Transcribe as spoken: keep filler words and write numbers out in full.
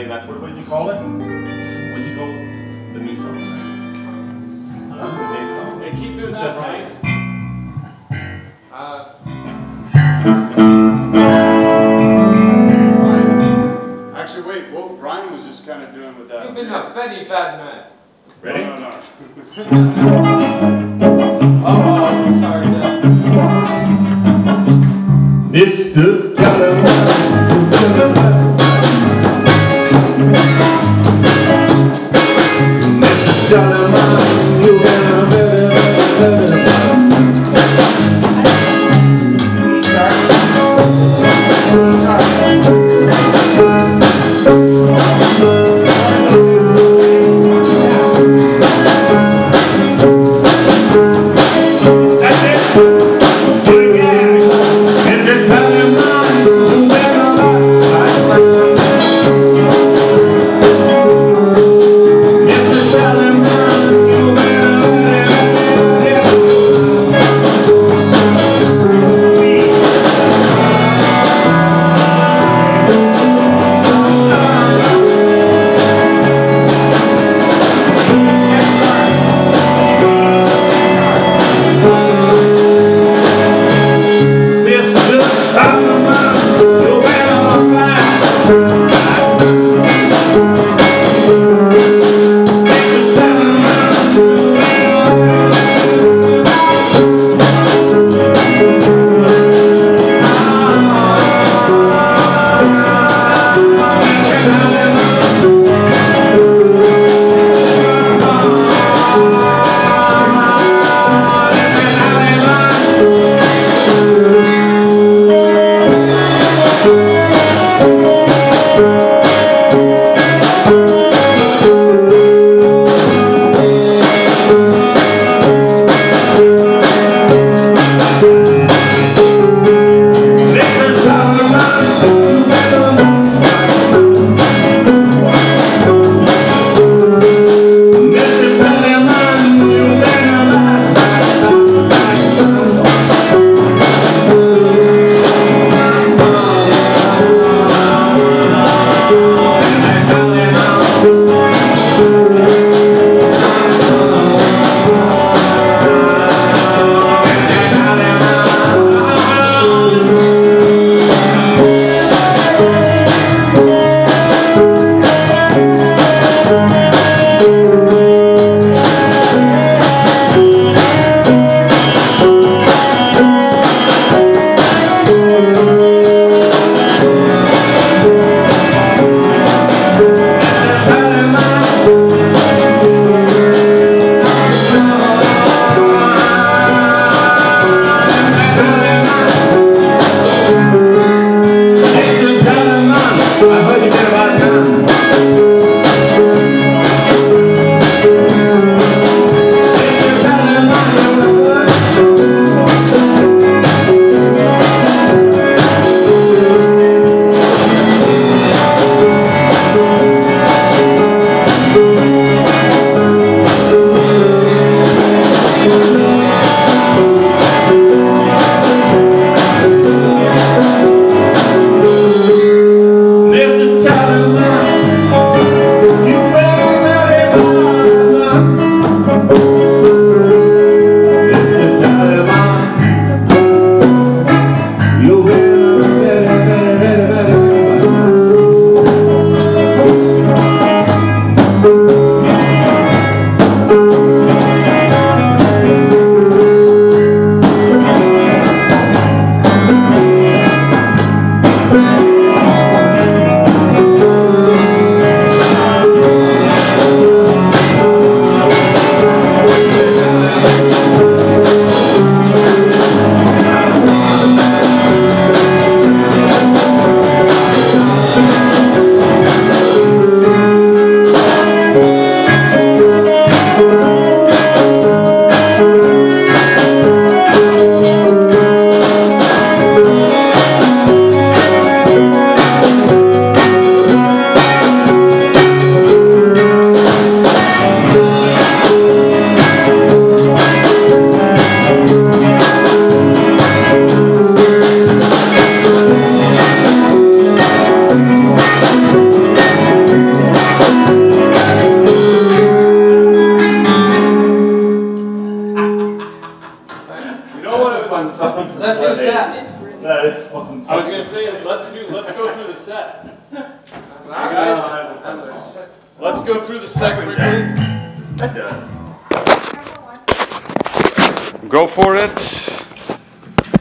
and that's what, what did you call it? What did you call the me song? Huh? The date song. Hey, keep doing that, Just right? Uh, Ryan. Actually, wait, what Ryan was just kind of doing with that. you've been a very bad man. Ready? No, no, no. Oh, I'm sorry, Dad. Mister Calaman, Mister Calaman, you have better, That's it. Do it again. Mister Calaman, you better fun song. to Let's do play. set. That is fun. I was gonna say, let's do, let's go through the set. Guys, Let's go through the set quickly. that does. Go for it.